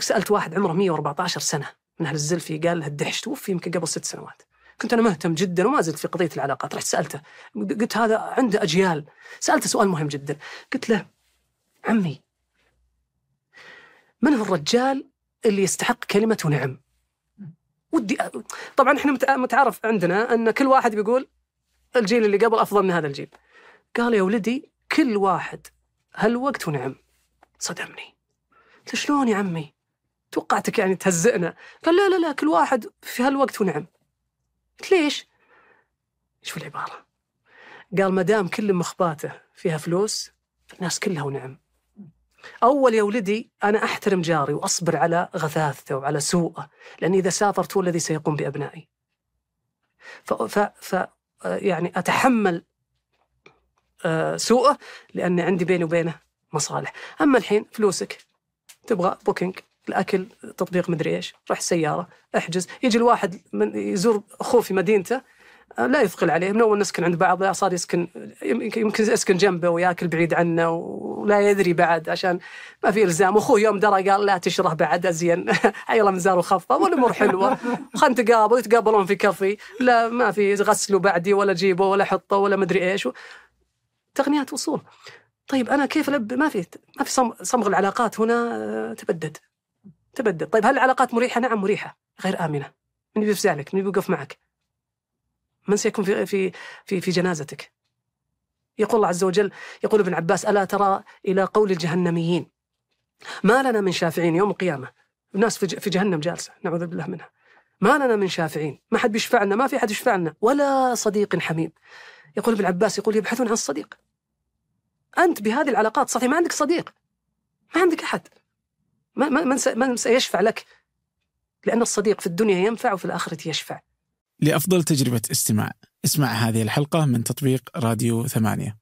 سألت واحد عمره 114 سنة من أهل الزلفي، قال له الدحش توفي يمكن قبل 6 سنوات. كنت أنا مهتم جدا وما زلت في قضية العلاقات، رحت سألته، قلت هذا عنده أجيال. سألته سؤال مهم جدا، قلت له عمي من هو الرجال اللي يستحق كلمة ونعم؟ ودي طبعا احنا متعارف عندنا أن كل واحد بيقول الجيل اللي قبل أفضل من هذا الجيل. قال يا ولدي كل واحد هالوقت ونعم. صدمني، قلت شلون يا عمي؟ توقعتك يعني تهزئنا. قال لا لا لا، كل واحد في هالوقت ونعم. قلت ليش؟ شوف العبارة، قال مدام كل مخباته فيها فلوس الناس كلها ونعم. أول يا ولدي أنا أحترم جاري وأصبر على غثاثته وعلى سوءه، لأني إذا سافرت هو الذي سيقوم بأبنائي، يعني أتحمل سوءه لأن عندي بيني وبينه مصالح. أما الحين فلوسك تبغى بوكينج، الأكل، تطبيق مدري إيش، روح السيارة احجز. يجي الواحد من يزور أخوه في مدينته لا يثقل عليه، من أول نسكن عند بعض لا صار يسكن، يمكن يسكن جنبه ويأكل بعيد عنه ولا يدري بعد عشان ما في إلزام. أخوه يوم درى قال لا تشره بعد أزين عيلا من زار وخفة، والأمور حلوة. خلنا نتقابل، يتقابلون في كافي، لا ما في غسلوا بعدي ولا جيبه ولا حطه ولا مدري إيش، تقنيات وصول. طيب أنا كيف ما في صمغ العلاقات هنا تبدد. طيب هل العلاقات مريحة؟ نعم مريحة، غير آمنة. من بيفزع لك؟ من بيوقف معك؟ من سيكون في جنازتك؟ يقول الله عز وجل، يقول ابن عباس ألا ترى إلى قول الجهنميين ما لنا من شافعين يوم القيامة. الناس في جهنم جالسة نعوذ بالله منها، ما لنا من شافعين، ما حد بيشفعنا، ما في حد يشفعنا، ولا صديق حميم. يقول ابن عباس يقول يبحثون عن الصديق. أنت بهذه العلاقات صحيح ما عندك صديق، ما عندك أحد، من سيشفع لك، لأن الصديق في الدنيا ينفع وفي الآخرة يشفع. لأفضل تجربة استماع، اسمع هذه الحلقة من تطبيق راديو 8.